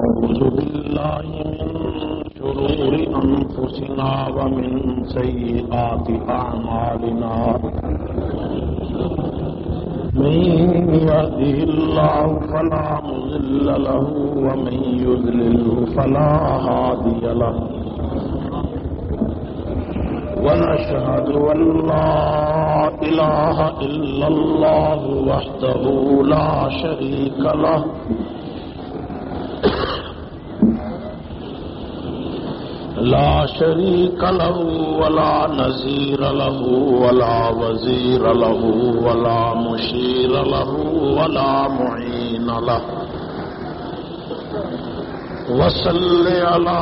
ونعوذ بالله من شرور أنفسنا ومن سيئات أعمالنا من يهده الله فلا مضل له ومن يضلله فلا هادي له ونشهد أن لا إله إلا الله وحده لا شريك له لا شريك له ولا نظير له ولا وزير له ولا مشير له ولا معين له وصل على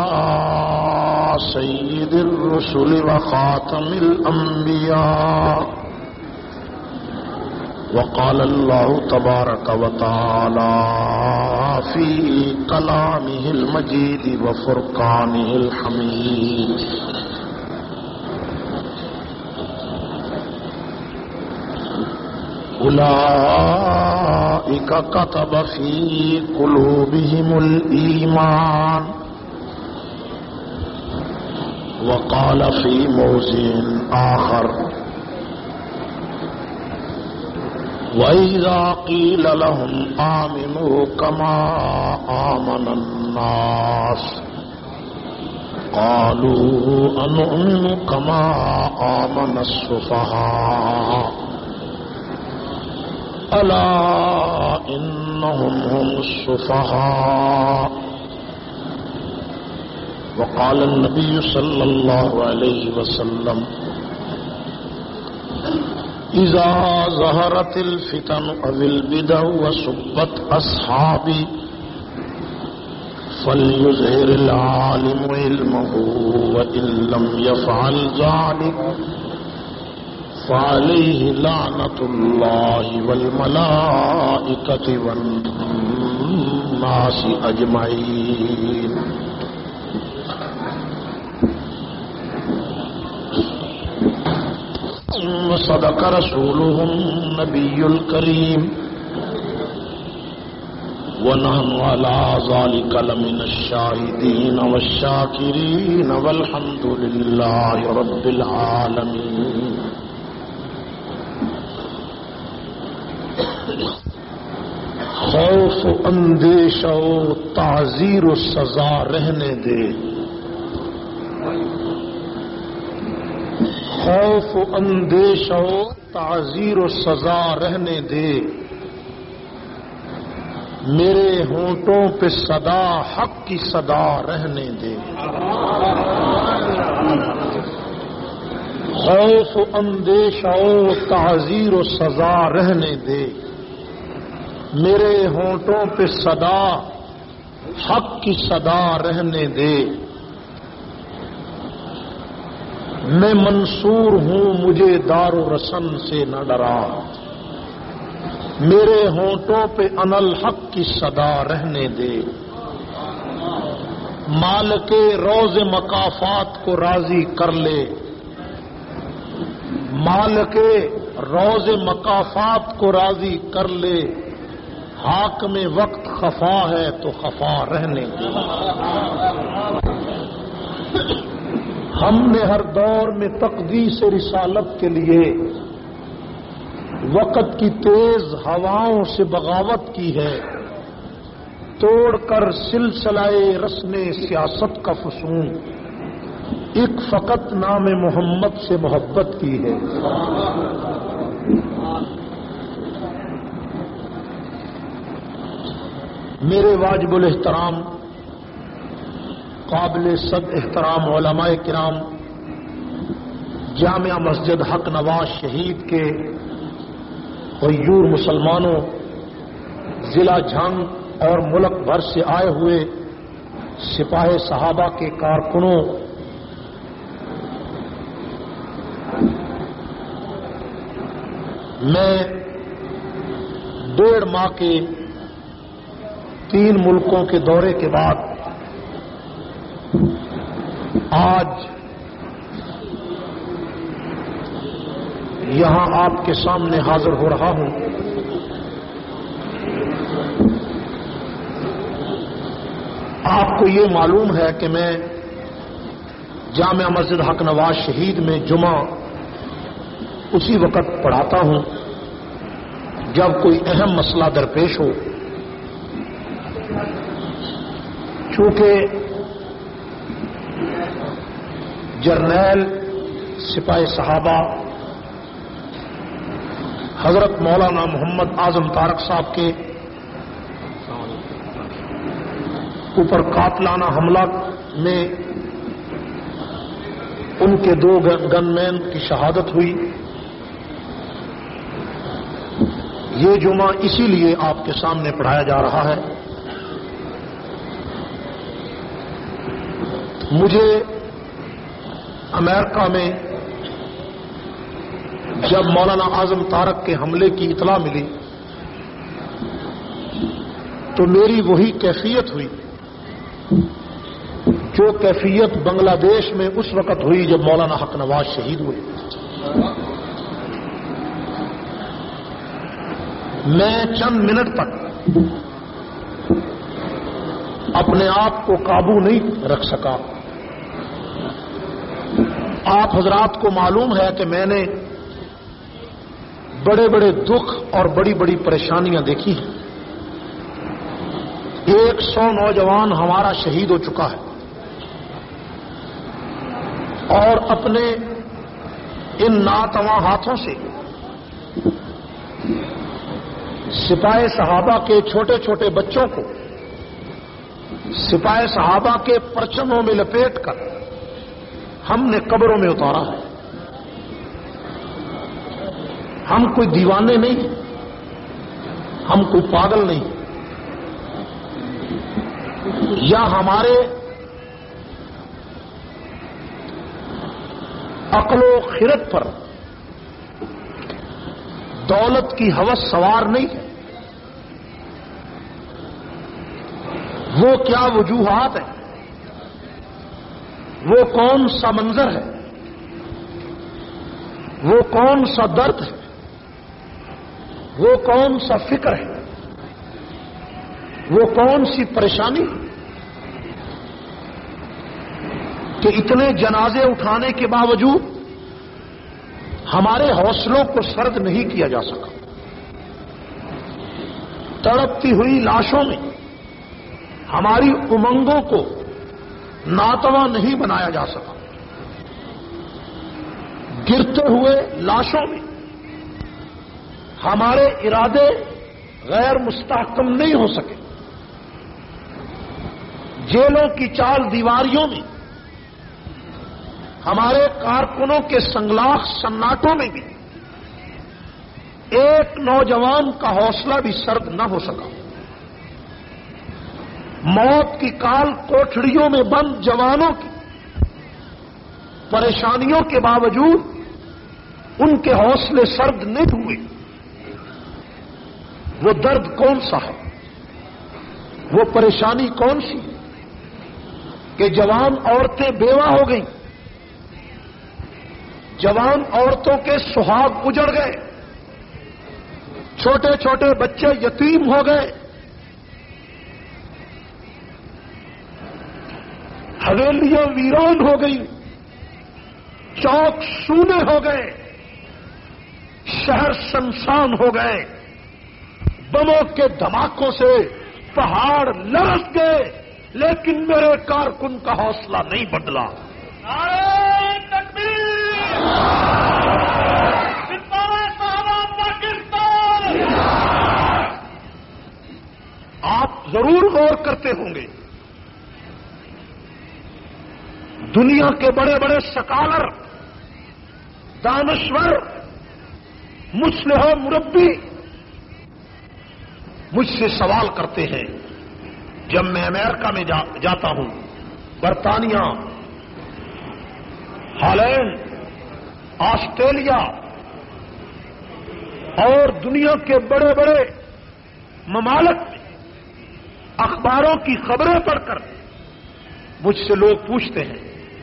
سيد الرسل وخاتم الأنبياء وقال الله تبارك وتعالى في كلامه المجيد وفرقانه الحميد أولئك كتب في قلوبهم الإيمان وقال في موضع آخر وَإِذَا قِيلَ لَهُمْ آمِنُوا كَمَا آمَنَ النَّاسُ قَالُوا أَنُؤْمِنُ كَمَا آمَنَ السُّفَهَاءُ أَلَا إِنَّهُمْ هُمُ السُّفَهَاءُ وقال النبي صلى الله عليه وسلم إذا ظهرت الفتن أو البدع وسبت أصحابي فليظهر العالم علمه وإن لم يفعل ذلك فعليه لعنة الله والملائكة والناس أجمعين. صدق رسوله النبي الكريم ونحن على ذلك لمن الشاهدين والشاكرين والحمد لله رب العالمين. خوف اندیشہ و تعزیر و سزا رہنے دے، خوف و اندیشہ و تعزیر و سزا رہنے دے، میرے ہونٹوں پہ صدا حق کی صدا رہنے دے. خوف و اندیشہ و تعزیر و سزا رہنے دے، میرے ہونٹوں پہ صدا حق کی صدا رہنے دے. میں منصور ہوں مجھے دار و رسن سے نہ ڈرا، میرے ہونٹوں پہ انالحق کی صدا رہنے دے. مالک روز مکافات کو راضی کر لے، مالک روز مکافات کو راضی کر لے. حاکم وقت خفا ہے تو خفا رہنے دے. ہم نے ہر دور میں تقدیس رسالت کے لیے وقت کی تیز ہواؤں سے بغاوت کی ہے، توڑ کر سلسلہ رسم سیاست کا فسون ایک فقط نام محمد سے محبت کی ہے. میرے واجب الاحترام قابل صد احترام علماء کرام، جامعہ مسجد حق نواز شہید کے غیور مسلمانوں، ضلع جھنگ اور ملک بھر سے آئے ہوئے سپاہ صحابہ کے کارکنوں، میں 1.5 ماہ کے 3 ملکوں کے دورے کے بعد آج یہاں آپ کے سامنے حاضر ہو رہا ہوں. آپ کو یہ معلوم ہے کہ میں جامع مسجد حق نواز شہید میں جمعہ اسی وقت پڑھاتا ہوں جب کوئی اہم مسئلہ درپیش ہو. چونکہ جرنیل سپاہ صحابہ حضرت مولانا محمد اعظم طارق صاحب کے اوپر قاتلانہ حملہ میں ان کے 2 گن مین کی شہادت ہوئی. یہ جمعہ اسی لیے آپ کے سامنے پڑھایا جا رہا ہے. مجھے امریکہ میں جب مولانا اعظم طارق کے حملے کی اطلاع ملی تو میری وہی کیفیت ہوئی جو کیفیت بنگلہ دیش میں اس وقت ہوئی جب مولانا حق نواز شہید ہوئے. میں چند منٹ تک اپنے آپ کو قابو نہیں رکھ سکا. آپ حضرات کو معلوم ہے کہ میں نے بڑے بڑے دکھ اور بڑی بڑی پریشانیاں دیکھی ہیں. 100 نوجوان ہمارا شہید ہو چکا ہے اور اپنے ان ناتواں ہاتھوں سے سپاہ صحابہ کے چھوٹے چھوٹے بچوں کو سپاہ صحابہ کے پرچموں میں لپیٹ کر ہم نے قبروں میں اتارا ہے. ہم کوئی دیوانے نہیں، ہم کوئی پاگل نہیں، یا ہمارے عقل و خرد پر دولت کی ہوس سوار نہیں ہے. وہ کیا وجوہات ہیں، وہ کون سا منظر ہے، وہ کون سا درد ہے، وہ کون سا فکر ہے، وہ کون سی پریشانی ہے کہ اتنے جنازے اٹھانے کے باوجود ہمارے حوصلوں کو سرد نہیں کیا جا سکا. تڑپتی ہوئی لاشوں میں ہماری امنگوں کو ناتواں نہیں بنایا جا سکا. گرتے ہوئے لاشوں میں ہمارے ارادے غیر مستحکم نہیں ہو سکے. جیلوں کی چار دیواریوں میں ہمارے کارکنوں کے سنگلاخ سناٹوں میں بھی ایک نوجوان کا حوصلہ بھی سرد نہ ہو سکا. موت کی کال کوٹھڑیوں میں بند جوانوں کی پریشانیوں کے باوجود ان کے حوصلے سرد نہیں ہوئے. وہ درد کون سا ہے، وہ پریشانی کون سی کہ جوان عورتیں بیوہ ہو گئیں، جوان عورتوں کے سہاگ اجڑ گئے، چھوٹے چھوٹے بچے یتیم ہو گئے، حویلیاں ویران ہو گئی، چوک سونے ہو گئے، شہر سنسان ہو گئے، بموں کے دھماکوں سے پہاڑ لرز گئے، لیکن میرے کارکن کا حوصلہ نہیں بدلا. نعرہ تکبیر! سپاہ صحابہ پاکستان! آپ ضرور غور کرتے ہوں گے، دنیا کے بڑے بڑے سکالر، دانشور، مصلح و مربی مجھ سے سوال کرتے ہیں جب میں امریکہ میں جاتا ہوں، برطانیہ، ہالینڈ، آسٹریلیا اور دنیا کے بڑے بڑے ممالک میں اخباروں کی خبریں پڑھ کر مجھ سے لوگ پوچھتے ہیں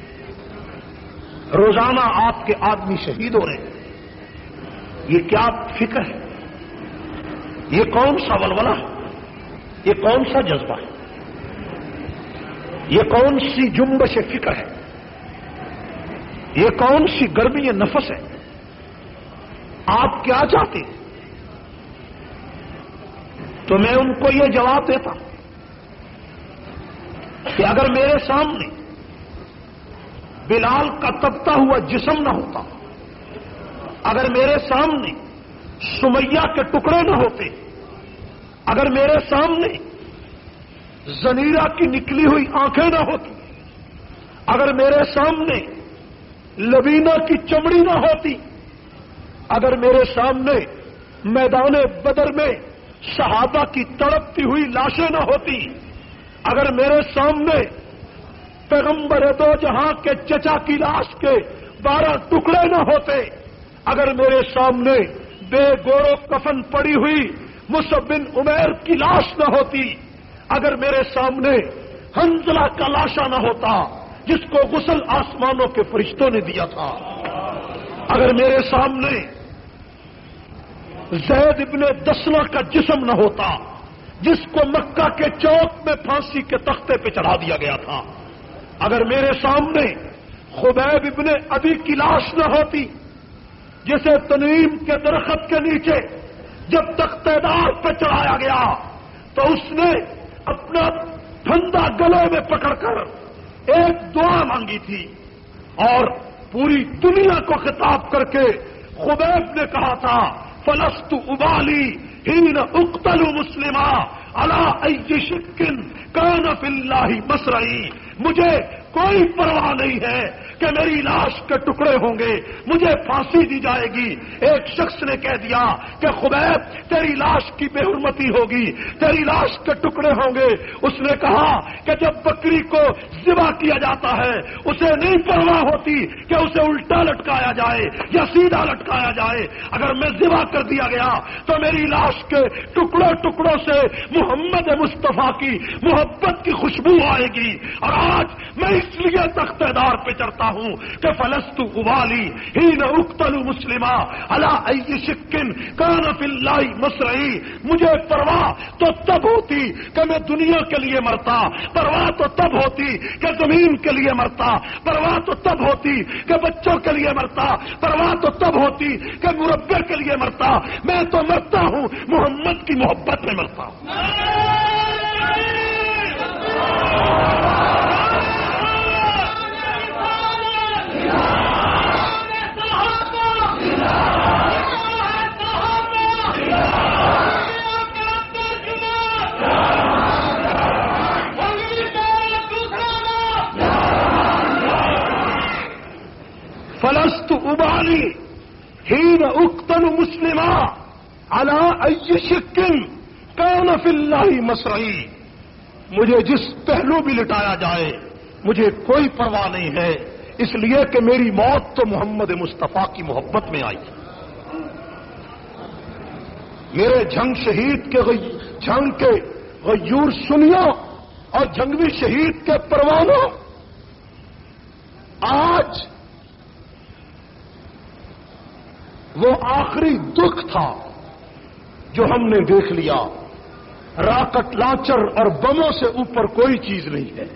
روزانہ آپ کے آدمی شہید ہو رہے ہیں، یہ کیا فکر ہے، یہ کون سا ولولہ ہے، یہ کون سا جذبہ ہے. یہ کون سی جنبش فکر ہے؟ یہ کون سی گرمی نفس ہے؟ آپ کیا چاہتے ہیں؟ تو میں ان کو یہ جواب دیتا کہ اگر میرے سامنے بلال کا تپتا ہوا جسم نہ ہوتا، اگر میرے سامنے سمیہ کے ٹکڑے نہ ہوتے، اگر میرے سامنے زنیرہ کی نکلی ہوئی آنکھیں نہ ہوتی، اگر میرے سامنے لبینہ کی چمڑی نہ ہوتی، اگر میرے سامنے میدان بدر میں صحابہ کی تڑپتی ہوئی لاشیں نہ ہوتی، اگر میرے سامنے پیغمبر دو جہاں کے چچا کی لاش کے 12 ٹکڑے نہ ہوتے، اگر میرے سامنے بے گورو کفن پڑی ہوئی مصعب بن عمیر کی لاش نہ ہوتی، اگر میرے سامنے حنظلہ کا لاشا نہ ہوتا جس کو غسل آسمانوں کے فرشتوں نے دیا تھا، اگر میرے سامنے زید ابن دسنہ کا جسم نہ ہوتا جس کو مکہ کے چوک میں پھانسی کے تختے پہ چڑھا دیا گیا تھا، اگر میرے سامنے خبیب ابن عدی کی لاش نہ ہوتی جسے تنعیم کے درخت کے نیچے جب تختہ دار پہ چڑھایا گیا تو اس نے اپنا پھندا گلے میں پکڑ کر ایک دعا مانگی تھی اور پوری دنیا کو خطاب کر کے خبیب نے کہا تھا فلست ابالی حین اقتل مسلما علی ای شک کان فی اللہ مسرعی، مجھے کوئی پرواہ نہیں ہے کہ میری لاش کے ٹکڑے ہوں گے، مجھے پھانسی دی جائے گی۔ ایک شخص نے کہہ دیا کہ خبیب تیری لاش کی بے حرمتی ہوگی، تیری لاش کے ٹکڑے ہوں گے۔ اس نے کہا کہ جب بکری کو ذبح کیا جاتا ہے اسے نہیں پرواہ ہوتی کہ اسے الٹا لٹکایا جائے یا سیدھا لٹکایا جائے، اگر میں ذبح کر دیا گیا تو میری لاش کے ٹکڑوں ٹکڑوں سے محمد مصطفیٰ کی محبت کی خوشبو آئے گی۔ اور آج میں اس لیے تختہ دار پہ چڑھتا ہوں کہ فلست ابالی حین اقتل مسلما علی ای شک کان فی اللہ مسرعی، مجھے پرواہ تو تب ہوتی کہ میں دنیا کے لیے مرتا، پرواہ تو تب ہوتی کہ زمین کے لیے مرتا، پرواہ تو تب ہوتی کہ بچوں کے لیے مرتا، پرواہ تو تب ہوتی کہ مربع کے لیے مرتا، میں تو مرتا ہوں محمد کی محبت میں مرتا ہوں۔ فلست ابالی حین اقتل مسلما علی ای شک کان فی اللہ مسرعی، مجھے جس پہلو بھی لٹایا جائے مجھے کوئی پرواہ نہیں ہے، اس لیے کہ میری موت تو محمد مصطفیٰ کی محبت میں آئی۔ میرے جنگ کے غیور سنیوں اور جنگوی شہید کے پروانوں، آج وہ آخری دکھ تھا جو ہم نے دیکھ لیا۔ راکٹ لانچر اور بموں سے اوپر کوئی چیز نہیں ہے۔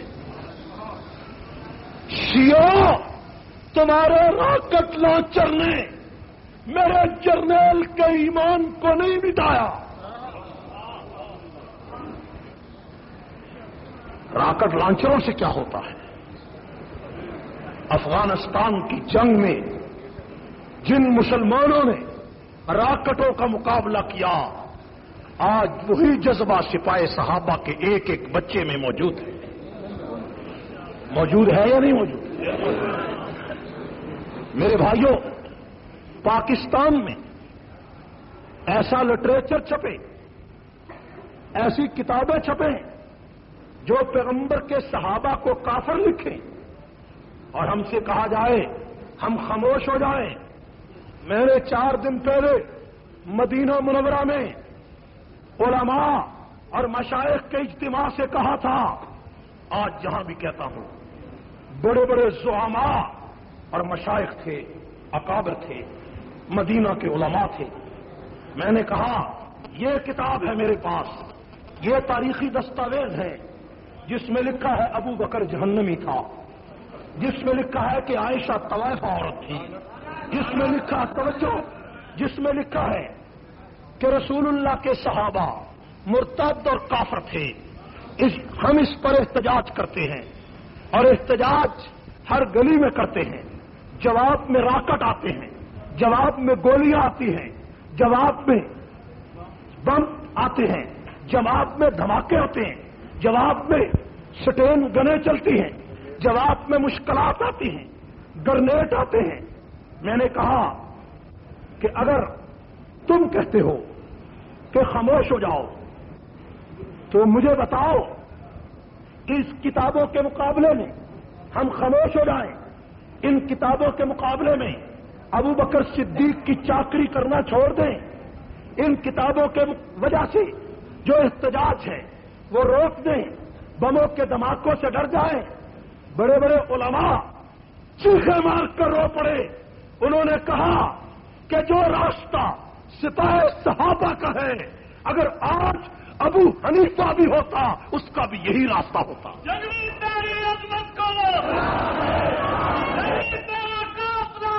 شیعہ، تمہارے راکٹ لانچر نے میرے جرنیل کے ایمان کو نہیں مٹایا۔ راکٹ لانچروں سے کیا ہوتا ہے؟ افغانستان کی جنگ میں جن مسلمانوں نے راکٹوں کا مقابلہ کیا، آج وہی جذبہ سپاہی صحابہ کے ایک ایک بچے میں موجود ہے۔ موجود ہے یا نہیں موجود؟ میرے بھائیوں، پاکستان میں ایسا لٹریچر چھپے، ایسی کتابیں چھپیں جو پیغمبر کے صحابہ کو کافر لکھیں اور ہم سے کہا جائے ہم خاموش ہو جائیں۔ میں نے 4 دن پہلے مدینہ منورہ میں علماء اور مشائخ کے اجتماع سے کہا تھا، آج جہاں بھی کہتا ہوں، بڑے بڑے زعماء اور مشائخ تھے، اکابر تھے، مدینہ کے علماء تھے۔ میں نے کہا یہ کتاب ہے میرے پاس، یہ تاریخی دستاویز ہے، جس میں لکھا ہے ابو بکر جہنمی تھا، جس میں لکھا ہے کہ عائشہ طوائفہ عورت تھی، جس میں لکھا توجہ، جس میں لکھا ہے کہ رسول اللہ کے صحابہ مرتد اور کافر تھے. ہم اس پر احتجاج کرتے ہیں اور احتجاج ہر گلی میں کرتے ہیں. جواب میں راکٹ آتے ہیں، جواب میں گولیاں آتی ہیں، جواب میں بم آتے ہیں، جواب میں دھماکے ہوتے ہیں، جواب میں سٹین گنیں چلتی ہیں، جواب میں مشکلات آتی ہیں، گرنیٹ آتے ہیں. میں نے کہا کہ اگر تم کہتے ہو کہ خاموش ہو جاؤ تو مجھے بتاؤ کہ اس کتابوں کے مقابلے میں ہم خاموش ہو جائیں. ان کتابوں کے مقابلے میں ابو بکر صدیق کی چاکری کرنا چھوڑ دیں. ان کتابوں کے وجہ سے جو احتجاج ہے وہ روک دیں، بموں کے دھماکوں سے ڈر جائیں. بڑے بڑے علماء چیخے مار کر رو پڑے. انہوں نے کہا کہ جو راستہ سپاہ صحابہ کا ہے، اگر آج ابو حنیفہ بھی ہوتا اس کا بھی یہی راستہ ہوتا. جنگی تیری عظمت کو جنگی تیرا قافلہ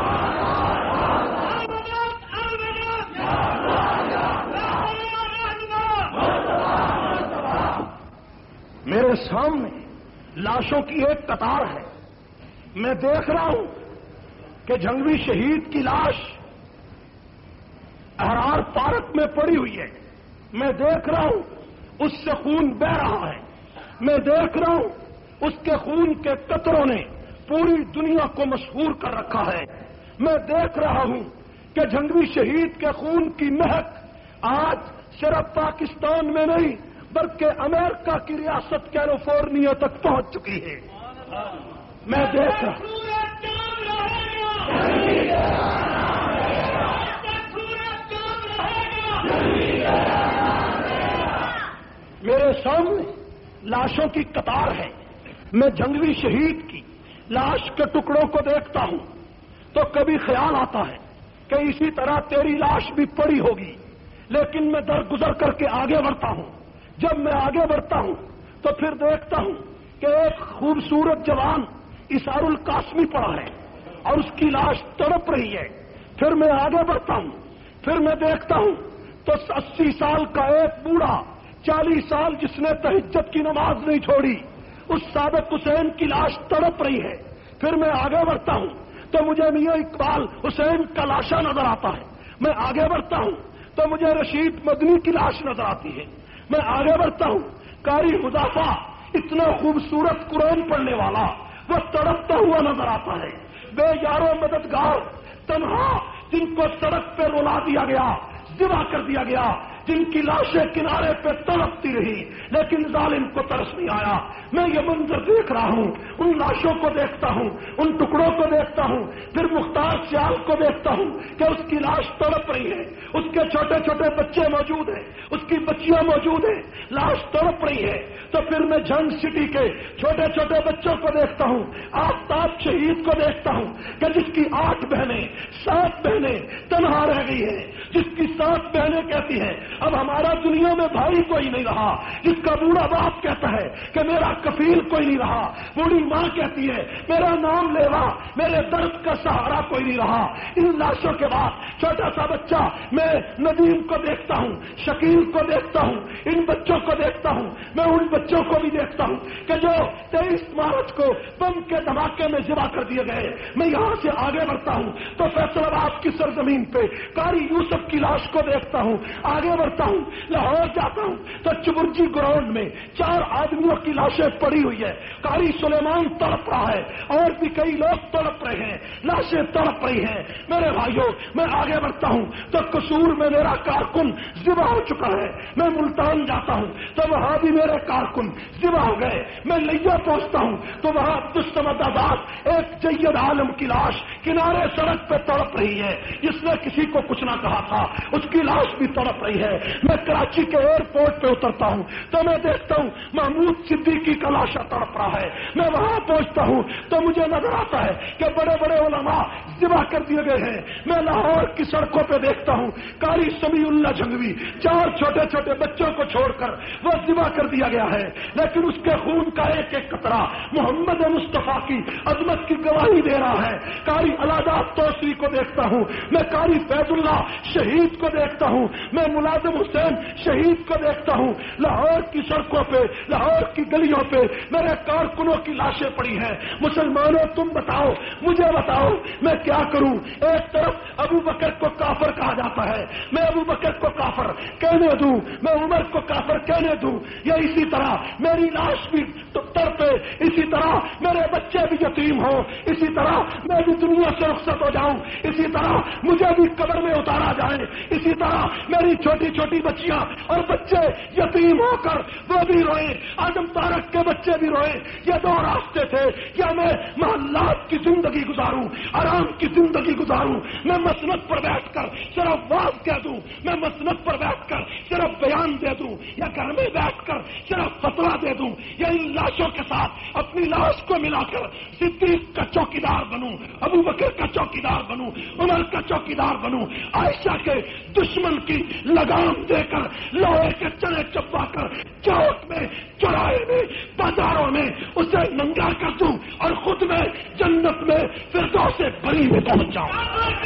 میرے سامنے لاشوں کی ایک قطار ہے. میں دیکھ رہا ہوں کہ جنگوی شہید کی لاش احرار پارک میں پڑی ہوئی ہے. میں دیکھ رہا ہوں اس سے خون بہ رہا ہے. میں دیکھ رہا ہوں اس کے خون کے قطروں نے پوری دنیا کو مسحور کر رکھا ہے. میں دیکھ رہا ہوں کہ جنگوی شہید کے خون کی مہک آج صرف پاکستان میں نہیں بلکہ امریکہ کی ریاست کیلیفورنیا تک پہنچ چکی ہے. میں دیکھ رہا ہوں میرے سامنے لاشوں کی قطار ہے. میں جنگوی شہید کی لاش کے ٹکڑوں کو دیکھتا ہوں تو کبھی خیال آتا ہے کہ اسی طرح تیری لاش بھی پڑی ہوگی. لیکن میں درگزر کر کے آگے بڑھتا ہوں. جب میں آگے بڑھتا ہوں تو پھر دیکھتا ہوں کہ ایک خوبصورت جوان اسار القاسمی پڑا ہے اور اس کی لاش تڑپ رہی ہے. پھر میں آگے بڑھتا ہوں، پھر میں دیکھتا ہوں تو 80 سال کا ایک بوڑھا، 40 سال جس نے تہجد کی نماز نہیں چھوڑی، اس صادق حسین کی لاش تڑپ رہی ہے. پھر میں آگے بڑھتا ہوں تو مجھے میاں اقبال حسین کا لاشا نظر آتا ہے. میں آگے بڑھتا ہوں تو مجھے رشید مدنی کی لاش نظر آتی ہے. میں آگے بڑھتا ہوں، قاری مضافہ اتنا خوبصورت قرآن پڑھنے والا وہ تڑپتا ہوا نظر آتا ہے. بے یارو مددگار تنہا جن کو سڑک پہ رلا دیا گیا، ذبح کر دیا گیا، جن کی لاشیں کنارے پہ تڑپتی رہی لیکن ظالم کو ترس نہیں آیا. میں یہ منظر دیکھ رہا ہوں، ان لاشوں کو دیکھتا ہوں، ان ٹکڑوں کو دیکھتا ہوں. پھر مختار سیال کو دیکھتا ہوں کہ اس کی لاش تڑپ رہی ہے، اس کے چھوٹے چھوٹے بچے موجود ہیں، اس کی بچیاں موجود ہیں، لاش تڑپ رہی ہے. تو پھر میں جنگ سٹی کے چھوٹے چھوٹے بچوں کو دیکھتا ہوں، آفتاب شہید کو دیکھتا ہوں کہ جس کی 8 بہنیں 7 بہنیں تنہا رہ گئی ہیں، جس کی 7 بہنیں کہتی ہیں اب ہمارا دنیا میں بھائی کوئی نہیں رہا، جس کا بوڑھا باپ کہتا ہے کہ میرا کفیل کوئی نہیں رہا، بوڑھی ماں کہتی ہے میرا نام لیوا، میرے درد کا سہارا کوئی نہیں رہا. ان لاشوں کے بعد چھوٹا سا بچہ، میں ندیم کو دیکھتا ہوں، شکیل کو دیکھتا ہوں، ان بچوں کو دیکھتا ہوں. میں ان بچوں کو بھی دیکھتا ہوں کہ جو 23 مارچ کو بم کے دھماکے میں ذبح کر دیے گئے. میں یہاں سے آگے بڑھتا ہوں تو فیصل آباد کی سرزمین پہ قاری یوسف کی لاش کو دیکھتا ہوں. آگے بڑھتا ہوں، لاہور جاتا ہوں تو چبرجی گراؤنڈ میں 4 آدمیوں کی لاشیں پڑی ہوئی ہے. قاری سلیمان تڑپ رہا ہے اور بھی کئی لوگ تڑپ رہے ہیں، لاشیں تڑپ رہی ہیں. میرے بھائیوں، میں آگے بڑھتا ہوں تو قصور میں میرا کارکن ذبح ہو چکا ہے. میں ملتان جاتا ہوں تو وہاں بھی میرے کارکن ذبح ہو گئے. میں لیا پہنچتا ہوں تو وہاں عبدالصمد آزاد ایک جید عالم کی لاش کنارے سڑک پہ تڑپ رہی ہے. جس نے کسی کو کچھ نہ کہا تھا اس کی لاش بھی تڑپ رہی ہے. میں کراچی کے ایئرپورٹ پہ اترتا ہوں تو میں دیکھتا ہوں محمود صدیقی کا لاشا تڑپ رہا ہے. میں وہاں پہنچتا ہوں تو مجھے نظر آتا ہے کہ بڑے بڑے علماء ذبح کر دیے گئے ہیں۔ میں لاہور کی سڑکوں پہ دیکھتا ہوں قاری سمیع اللہ جھنگوی 4 چھوٹے چھوٹے بچوں کو چھوڑ کر وہ ذبح کر دیا گیا ہے، لیکن اس کے خون کا ایک ایک قطرہ محمد مصطفیٰ کی عظمت کی گواہی دے رہا ہے۔ قاری الاداد توسری کو دیکھتا ہوں، میں قاری فیض اللہ شہید کو دیکھتا ہوں، میں ملازم حسین شہید کو دیکھتا ہوں۔ لاہور کی سڑکوں پہ، لاہور کی گلیوں پہ میرے کارکنوں کی لاشیں پڑی ہیں۔ مسلمانوں تم بتاؤ، مجھے بتاؤ میں کیا کروں؟ ایک طرف ابو بکر کو کافر کہا جاتا ہے، میں ابو بکر کو کافر کہنے دوں، میں عمر کو کافر کہنے دوں، یا اسی طرح میری لاش بھی تڑپے، اسی طرح میرے بچے بھی یتیم ہوں، اسی طرح میں بھی دنیا سے رخصت ہو جاؤں، اسی طرح مجھے بھی قبر میں اتارا جائے، اسی طرح میری چھوٹی چھوٹی بچیاں اور بچے یتیم ہو کر وہ بھی روئے، آدم طارق کے بچے بھی روئے۔ یہ 2 راستے تھے، یا میں محلات کی زندگی گزاروں، آرام کی زندگی گزاروں، میں مسند پر بیٹھ کر صرف واز کہہ دوں، میں مسند پر بیٹھ کر صرف بیان دے دوں، یا گھر میں بیٹھ کر صرف فتویٰ دے دوں، یا ان لاشوں کے ساتھ اپنی لاش کو ملا کر صدیق کا چوکیدار بنوں، ابو بکر کا چوکیدار بنوں، عمر کا چوکیدار بنوں، عائشہ کے دشمن کی لگام دے کر لوہے کے چنے چبا کر چوک میں، چوراہے میں، بازاروں میں اسے ننگا کر دوں، اور خود میں جنت میں فردوس بری میں پہنچ جاؤں۔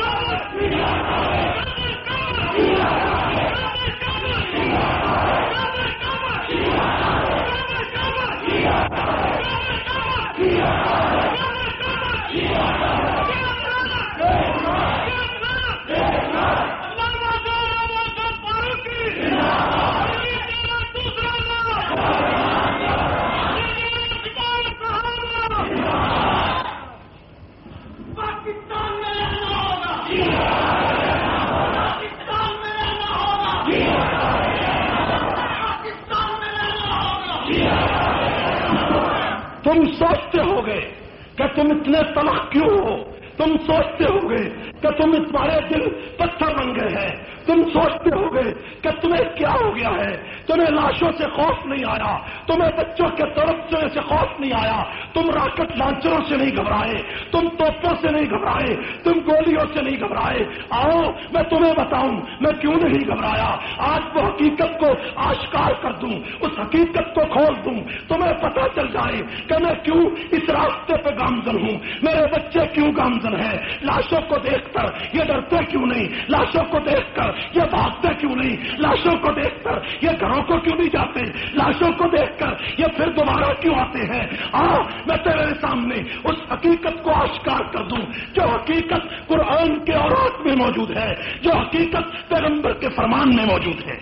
تم سوچتے ہو گے کہ تم اتنے تلخ کیوں ہو، تم سوچتے ہو گے کہ تمہارے دل پتھر بن گئے ہیں، تم سوچتے ہو گے کہ تمہیں کیا ہو گیا ہے، تمہیں لاشوں سے خوف نہیں آیا، تمہیں بچوں کے تڑپنے سے خوف نہیں آیا، تم راکٹ لانچروں سے نہیں گھبرائے، تم توپوں سے نہیں گھبرائے، تم گولیوں سے نہیں گھبرائے۔ آؤ میں تمہیں بتاؤں میں کیوں نہیں گھبرایا۔ آج وہ حقیقت کو آشکار کر دوں، اس حقیقت کو کھول دوں، تمہیں پتہ چل جائے کہ میں کیوں اس راستے پہ گامزن ہوں، میرے بچے کیوں گامزن ہیں، لاشوں کو دیکھ کر یہ ڈرتے کیوں نہیں، لاشوں کو دیکھ کر یہ بھاگتے کیوں نہیں، لاشوں کو دیکھ کر یہ گھروں کو کیوں نہیں جاتے، لاشوں کو دیکھ کر یہ پھر دوبارہ کیوں آتے ہیں۔ میں تیرے سامنے اس حقیقت کو آشکار کر دوں جو حقیقت قرآن کے اورات میں موجود ہے، جو حقیقت پیغمبر کے فرمان میں موجود ہے۔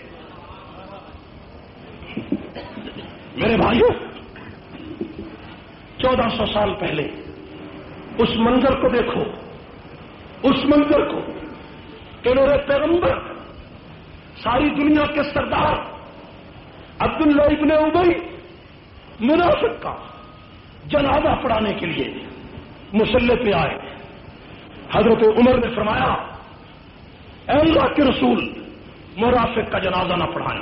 میرے بھائیوں، 1400 سال پہلے اس منظر کو دیکھو، اس منظر کو کہ میرے پیغمبر ساری دنیا کے سردار عبداللہ ابن ابی منافق کا جنازہ پڑھانے کے لیے مسلح پہ آئے۔ حضرت عمر نے فرمایا، اے اللہ کے رسول منافق کا جنازہ نہ پڑھائیں،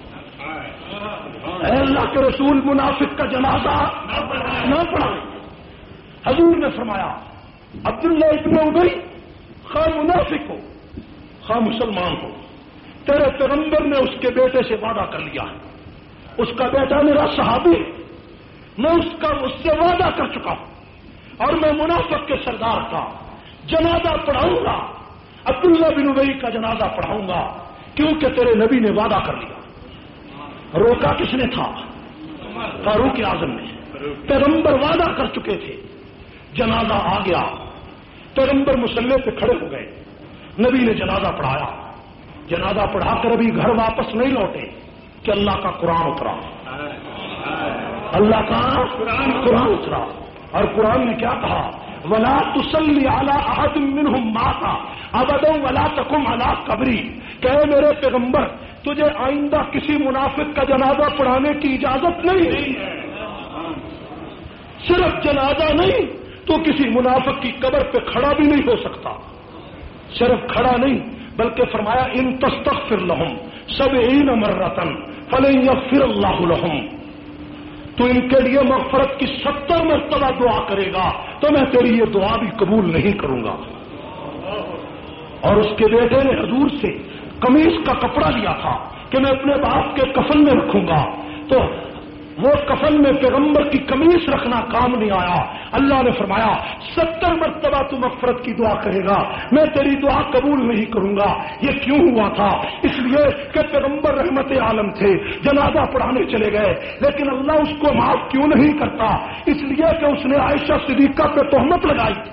اے اللہ کے رسول منافق کا جنازہ نہ پڑھائیں۔ حضور نے فرمایا، عبداللہ ابن ابی خواہ منافق ہو خواہ مسلمان ہو، تیرے پیغمبر نے اس کے بیٹے سے وعدہ کر لیا ہے، اس کا بیٹا میرا صحابی ہے، میں اس سے وعدہ کر چکا ہوں، اور میں منافق کے سردار کا جنازہ پڑھاؤں گا، عبداللہ بن ابی کا جنازہ پڑھاؤں گا، کیونکہ تیرے نبی نے وعدہ کر لیا۔ روکا کس نے تھا؟ فاروق اعظم نے۔ پیغمبر وعدہ کر چکے تھے، جنازہ آ گیا، پیغمبر مسلح پہ کھڑے ہو گئے، نبی نے جنازہ پڑھایا، جنازہ پڑھا کر ابھی گھر واپس نہیں لوٹے کہ اللہ کا قرآن اترا، اللہ کا قرآن اترا، اور قرآن نے کیا کہا؟ وَلَا تُصَلِّ عَلَىٰ أَحَدٍ مِّنْهُمْ مَاتَ أَبَدًا وَلَا تَقُمْ عَلَىٰ قَبْرِهِ، کہ میرے پیغمبر تجھے آئندہ کسی منافق کا جنازہ پڑھانے کی اجازت نہیں ہے، صرف جنازہ نہیں تو کسی منافق کی قبر پہ کھڑا بھی نہیں ہو سکتا، صرف کھڑا نہیں بلکہ فرمایا ان تستغفر لهم 70 مرة فلن يغفر الله لهم، تو ان کے لیے مغفرت کی 70 مرتبہ دعا کرے گا تو میں تیری یہ دعا بھی قبول نہیں کروں گا۔ اور اس کے بیٹے نے حضور سے قمیص کا کپڑا لیا تھا کہ میں اپنے باپ کے کفن میں رکھوں گا، تو وہ کفن میں پیغمبر کی قمیص رکھنا کام نہیں آیا۔ اللہ نے فرمایا 70 مرتبہ تو مغفرت کی دعا کرے گا، میں تیری دعا قبول نہیں کروں گا۔ یہ کیوں ہوا تھا؟ اس لیے کہ پیغمبر رحمت عالم تھے، جنازہ پڑھانے چلے گئے، لیکن اللہ اس کو معاف کیوں نہیں کرتا؟ اس لیے کہ اس نے عائشہ صدیقہ پہ تہمت لگائی تھی۔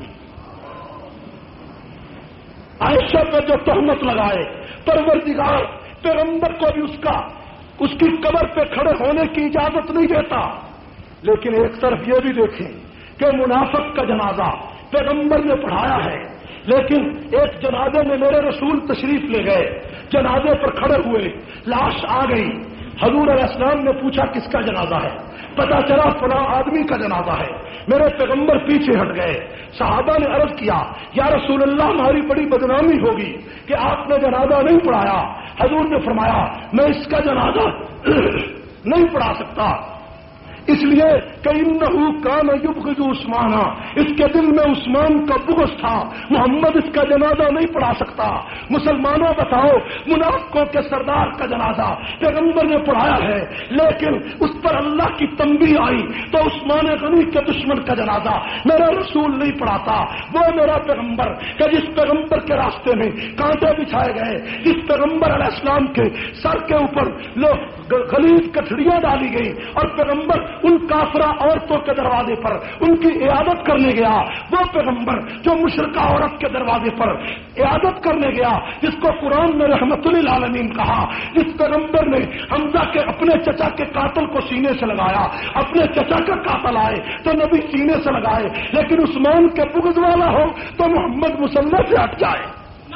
عائشہ پہ جو تہمت لگائے، پروردگار پیغمبر کو بھی اس کی قبر پہ کھڑے ہونے کی اجازت نہیں دیتا۔ لیکن ایک طرف یہ بھی دیکھیں کہ منافق کا جنازہ پیغمبر نے پڑھایا ہے، لیکن ایک جنازے میں میرے رسول تشریف لے گئے، جنازے پر کھڑے ہوئے، لاش آ گئی، حضور علیہ السلام نے پوچھا کس کا جنازہ ہے؟ پتا چلا فلاں آدمی کا جنازہ ہے۔ میرے پیغمبر پیچھے ہٹ گئے، صحابہ نے عرض کیا یا رسول اللہ ہماری بڑی بدنامی ہوگی کہ آپ نے جنازہ نہیں پڑھایا۔ حضور نے فرمایا میں اس کا جنازہ نہیں پڑھا سکتا، اس لیے کہ انہو کان یبغض عثمان، اس کے دل میں عثمان کا بغض تھا، محمد اس کا جنازہ نہیں پڑھا سکتا۔ مسلمانوں بتاؤ، منافقوں کے سردار کا جنازہ پیغمبر نے پڑھایا ہے، لیکن اس پر اللہ کی تنبیہ آئی تو عثمان غنی کے دشمن کا جنازہ میرا رسول نہیں پڑھاتا۔ وہ میرا پیغمبر کہ جس پیغمبر کے راستے میں کانٹے بچھائے گئے، جس پیغمبر علیہ السلام کے سر کے اوپر غلیظ کٹھڑیاں ڈالی گئی، اور پیغمبر ان کافرہ عورتوں کے دروازے پر ان کی عیادت کرنے گیا، وہ پیغمبر جو مشرکہ عورت کے دروازے پر عیادت کرنے گیا، جس کو قرآن نے رحمت للعالمین کہا، جس پیغمبر نے حمزہ کے اپنے چچا کے قاتل کو سینے سے لگایا، اپنے چچا کا قاتل آئے تو نبی سینے سے لگائے، لیکن عثمان کے بغض والا ہو تو محمد مسلح سے ہٹ جائے۔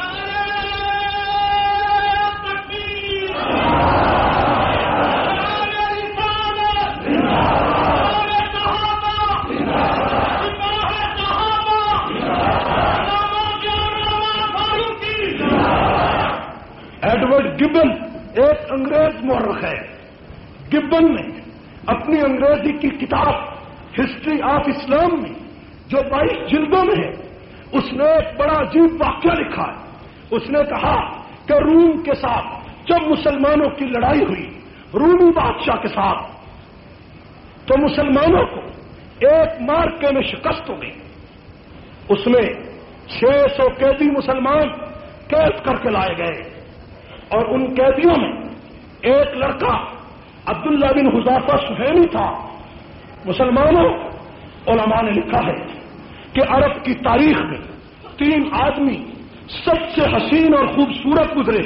ایڈورڈ گبن ایک انگریز مورخ ہے۔ گبن نے اپنی انگریزی کی کتاب ہسٹری آف اسلام میں جو 22 جلدوں میں ہے، اس نے ایک بڑا عجیب واقعہ لکھا ہے۔ اس نے کہا کہ روم کے ساتھ جب مسلمانوں کی لڑائی ہوئی، رومی بادشاہ کے ساتھ، تو مسلمانوں کو ایک مارکے میں شکست ہو گئی۔ اس میں 600 قیدی مسلمان قید کر کے لائے گئے، اور ان قیدیوں میں ایک لڑکا عبداللہ بن حذافہ سہیلی تھا۔ مسلمانوں، علماء نے لکھا ہے کہ عرب کی تاریخ میں 3 آدمی سب سے حسین اور خوبصورت گزرے،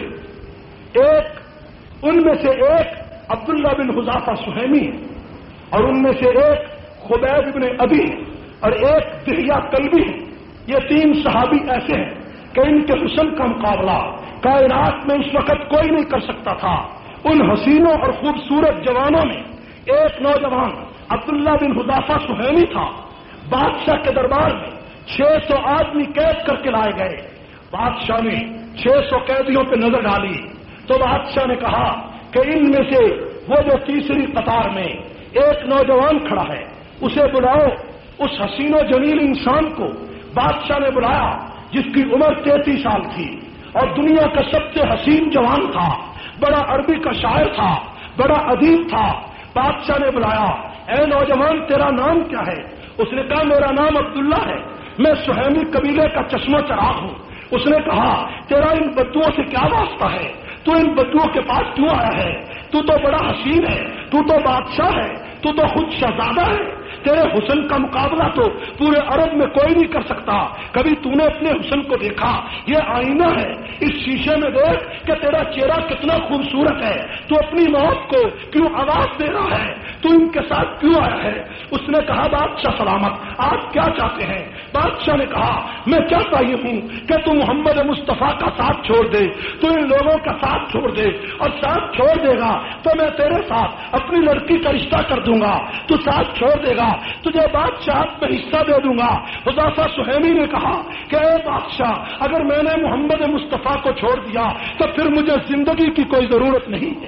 ان میں سے ایک عبداللہ بن حذافہ سہیلی ہے، اور ان میں سے ایک خبیب بن ابی ہے، اور ایک دہیہ کلبی ہے۔ یہ 3 صحابی ایسے ہیں کہ ان کے حسن کا مقابلہ کائنات میں اس وقت کوئی نہیں کر سکتا تھا۔ ان حسینوں اور خوبصورت جوانوں میں ایک نوجوان عبداللہ بن حذافہ سہیلی تھا۔ بادشاہ کے دربار میں 600 آدمی قید کر کے لائے گئے۔ بادشاہ نے 600 قیدیوں پہ نظر ڈالی تو بادشاہ نے کہا کہ ان میں سے وہ جو تیسری قطار میں ایک نوجوان کھڑا ہے اسے بلاؤ۔ اس حسین و جمیل انسان کو بادشاہ نے بلایا جس کی عمر 33 سال تھی اور دنیا کا سب سے حسین جوان تھا، بڑا عربی کا شاعر تھا، بڑا ادیب تھا۔ بادشاہ نے بلایا، اے نوجوان تیرا نام کیا ہے؟ اس نے کہا میرا نام عبداللہ ہے، میں سہیلی قبیلے کا چشمہ چراغ ہوں۔ اس نے کہا تیرا ان بدوؤں سے کیا واسطہ ہے؟ تو ان بدوؤں کے پاس کیوں آیا ہے؟ تو بڑا حسین ہے، تو بادشاہ ہے، تو خود شہزادہ ہے، تیرے حسن کا مقابلہ تو پورے عرب میں کوئی نہیں کر سکتا۔ کبھی تو نے اپنے حسن کو دیکھا؟ یہ آئینہ ہے، اس شیشے میں دیکھ کہ تیرا چہرہ کتنا خوبصورت ہے، تو اپنی موت کو کیوں آواز دے رہا ہے؟ تو ان کے ساتھ کیوں آیا ہے؟ اس نے کہا بادشاہ سلامت، آپ کیا چاہتے ہیں؟ بادشاہ نے کہا میں چاہتا یہ ہوں کہ تو محمد مصطفیٰ کا ساتھ چھوڑ دے، تو ان لوگوں کا ساتھ چھوڑ دے، اور ساتھ چھوڑ دے گا تو میں تیرے ساتھ اپنی لڑکی کا رشتہ کر دوں گا، تو ساتھ چھوڑ دے گا تجھے بادشاہت میں حصہ دے دوں گا۔ حذافہ سہیلی نے کہا کہ اے بادشاہ، اگر میں نے محمد مصطفیٰ کو چھوڑ دیا تو پھر مجھے زندگی کی کوئی ضرورت نہیں ہے۔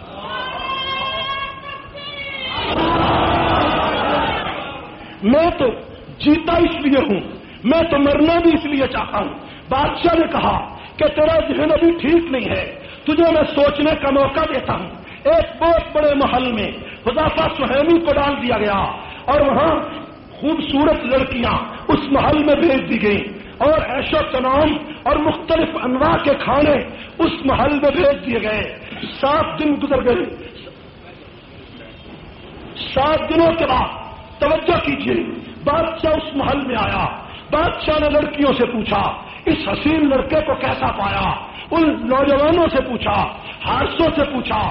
میں تو جیتا اس لیے ہوں، میں تو مرنا بھی اس لیے چاہتا ہوں۔ بادشاہ نے کہا کہ تیرا ذہن ابھی ٹھیک نہیں ہے، تجھے میں سوچنے کا موقع دیتا ہوں۔ ایک بہت بڑے محل میں حذیفہ سہیمی کو ڈال دیا گیا اور وہاں خوبصورت لڑکیاں اس محل میں بھیج دی گئیں اور عیش و تنعم اور مختلف انواع کے کھانے اس محل میں بھیج دیے گئے۔ 7 دن گزر گئے۔ 7 دنوں کے بعد توجہ کیجیے، بادشاہ اس محل میں آیا۔ بادشاہ نے لڑکیوں سے پوچھا اس حسین لڑکے کو کیسا پایا، ان نوجوانوں سے پوچھا، حارسوں سے پوچھا،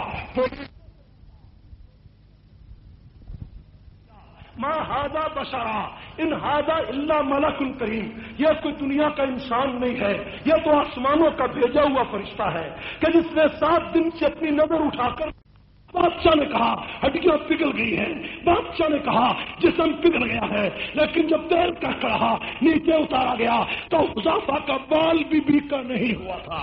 ما ھذا بشرا ان ھذا الا ملک کریم، یہ کوئی دنیا کا انسان نہیں ہے، یہ تو آسمانوں کا بھیجا ہوا فرشتہ ہے کہ جس نے 7 دن سے اپنی نظر اٹھا کر۔ بادشاہ نے کہا ہڈیاں پگھل گئی ہیں، بادشاہ نے کہا جسم پگھل گیا ہے، لیکن جب تیل کا کڑھا نیچے اتارا گیا تو حذیفہ کا بال بھی بیکا نہیں ہوا تھا۔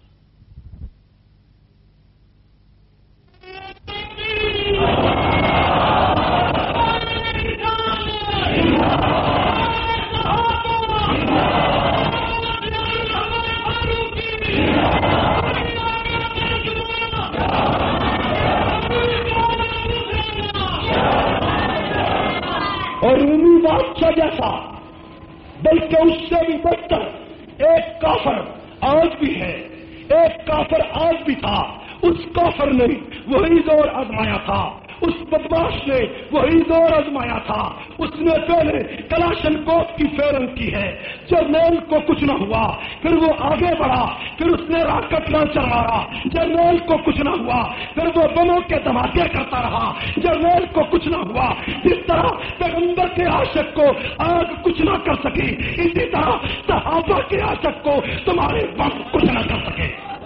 اور رومی بادشاہ جیسا بلکہ اس سے بھی بدتر ایک کافر آج بھی ہے، ایک کافر آج بھی تھا۔ اس کافر نے وہی دور آزمایا تھا، اس بدماش نے وہی دور آزمایا تھا۔ اس نے پہلے کلاشنکوف کی فیرنگ کی ہے، جرنیل کو کچھ نہ ہوا، پھر وہ آگے بڑھا، پھر اس نے راکٹ لانچر مارا، جرنیل کو کچھ نہ ہوا، پھر وہ بموں کے دھماکے کرتا رہا، جرنیل کو کچھ نہ ہوا۔ جس طرح پیغمبر کے عاشق کو آگ کچھ نہ کر سکی، اسی طرح صحابہ کے عاشق کو تمہارے بم کچھ نہ کر سکے۔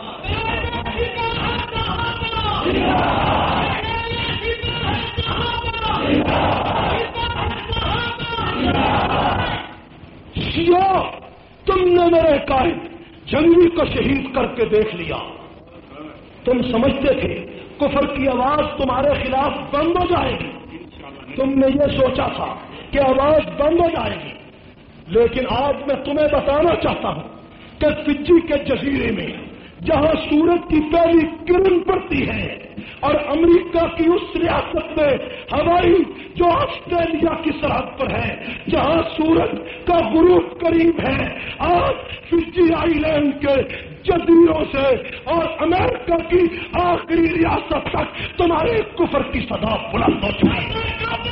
شیعہ، تم نے میرے قائد جنگی کو شہید کر کے دیکھ لیا۔ تم سمجھتے تھے کفر کی آواز تمہارے خلاف بند ہو جائے گی، تم نے یہ سوچا تھا کہ آواز بند ہو جائے گی، لیکن آج میں تمہیں بتانا چاہتا ہوں کہ فجی کے جزیرے میں جہاں سورج کی پہلی کرن پڑتی ہے اور امریکہ کی اس ریاست میں ہوائی جو آسٹریلیا کی سرحد پر ہے جہاں سورج کا غروب قریب ہے، آج فجی آئی لینڈ کے جزیروں سے اور امریکہ کی آخری ریاست تک تمہارے کفر کی صدا بلند ہو چکی ہے۔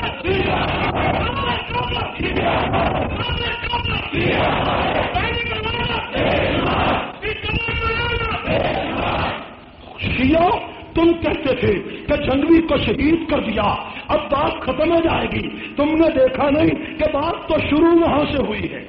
شیعہ، تم کہتے تھے کہ جنگوی کو شہید کر دیا، اب بات ختم ہو جائے گی، تم نے دیکھا نہیں کہ بات تو شروع وہاں سے ہوئی ہے۔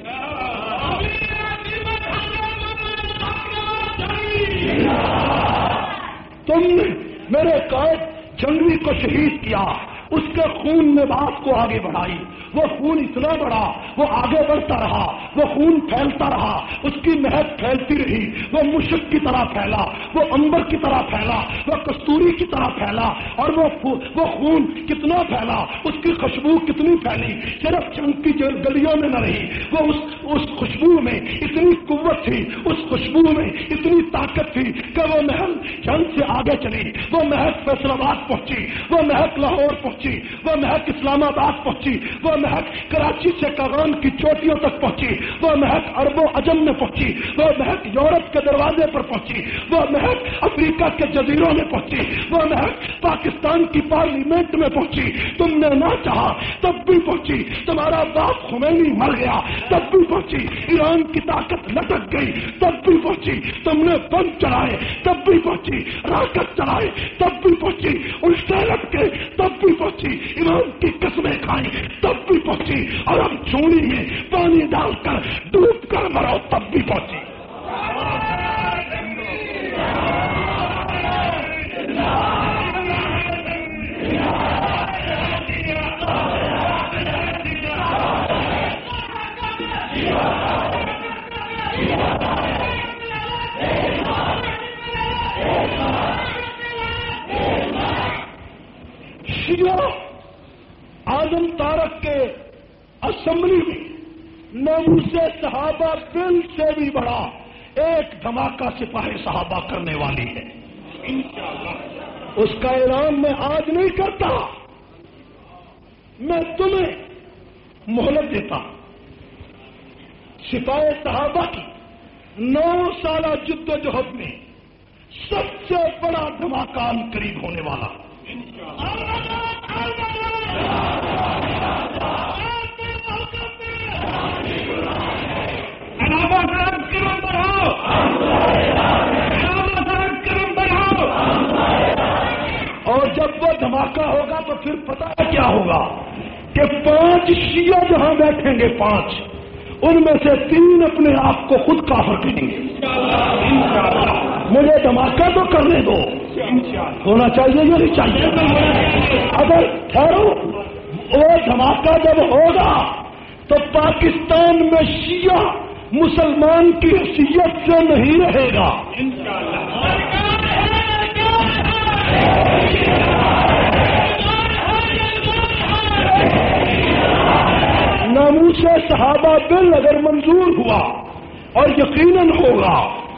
تم نے میرے قائد جنگوی کو شہید کیا، اس کے خون نے بات کو آگے بڑھائی، وہ خون اتنا بڑا، وہ آگے بڑھتا رہا، وہ خون پھیلتا رہا، اس کی مہک پھیلتی رہی، وہ مشک کی طرح پھیلا، وہ عنبر کی طرح پھیلا، وہ کستوری کی طرح پھیلا، اور وہ خون کتنا پھیلا، اس کی خوشبو کتنی پھیلی، صرف جنگ کی گلیوں میں نہ رہی، وہ اس خوشبو میں اتنی قوت تھی، اس خوشبو میں اتنی طاقت تھی کہ وہ محل جنگ سے آگے چلی، وہ مہک فیصل آباد پہنچی، وہ مہک لاہور پہنچی، وہ مہک اسلام آباد پہنچی، وہ مہک کراچی سے کاغان کی چوٹیوں تک پہنچی، وہ مہک عرب و عجم میں پہنچی، وہ مہک یورپ کے دروازے پر پہنچی، وہ مہک افریقہ کے جزیروں میں پہنچی، وہ مہک پاکستان کی پارلیمنٹ میں پہنچی۔ تم نے نہ چاہا تب بھی پہنچی، تمہارا باپ خمینی مر گیا تب بھی پہنچی، ایران کی طاقت لٹک گئی تب بھی پہنچی، تم نے بم چلائے تب بھی پہنچی، راکٹ چلائے تب بھی پہنچی، الٹے لٹکے تب بھی پہنچی، ایمان کی قسمیں کھائیں تب بھی پہنچی، اور ہم چونی میں پانی ڈال کر ڈوب کر مرو تب بھی پہنچی۔ اعظم طارق کے اسمبلی میں ناموس صحابہ بل سے بھی بڑا ایک دھماکہ سپاہی صحابہ کرنے والی ہے انشاءاللہ۔ اس کا اعلان میں آج نہیں کرتا، میں تمہیں مہلت دیتا۔ سپاہی صحابہ کی 9 سالہ جد و جہد میں سب سے بڑا دھماکہ قریب ہونے والا اور جب وہ دھماکہ ہوگا تو پھر پتہ کیا ہوگا کہ 5 شیعہ جہاں بیٹھیں گے 5 ان میں سے 3 اپنے آپ کو خود کافر کہیں گے۔ مجھے دھماکہ تو کرنے دو، ہونا چاہیے یا نہیں چاہیے؟ اگر ٹھہرو، وہ دھماکہ جب ہوگا تو پاکستان میں شیعہ مسلمان کی حیثیت سے نہیں رہے گا۔ ناموس صحابہ بل اگر منظور ہوا اور یقیناً ہوگا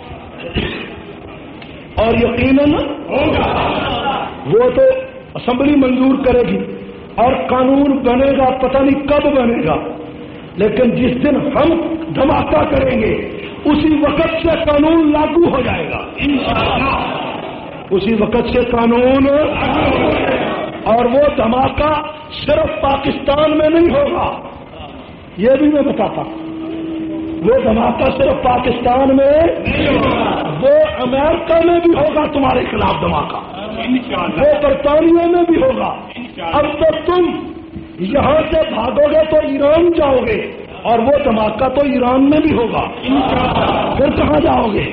وہ تو اسمبلی منظور کرے گی اور قانون بنے گا، پتہ نہیں کب بنے گا، لیکن جس دن ہم دھماکہ کریں گے اسی وقت سے قانون لاگو ہو جائے گا انشاءاللہ، اسی وقت سے قانون۔ اور وہ دھماکہ صرف پاکستان میں نہیں ہوگا، یہ بھی میں بتاتا ہوں، وہ دھماکہ صرف پاکستان میں نہیں ہوگا، وہ امریکہ میں بھی ہوگا تمہارے خلاف دھماکہ، وہ برطانیہ میں بھی ہوگا۔ اب تو تم یہاں سے بھاگو گے تو ایران جاؤ گے اور وہ دھماکہ تو ایران میں بھی ہوگا، پھر کہاں جاؤ گے؟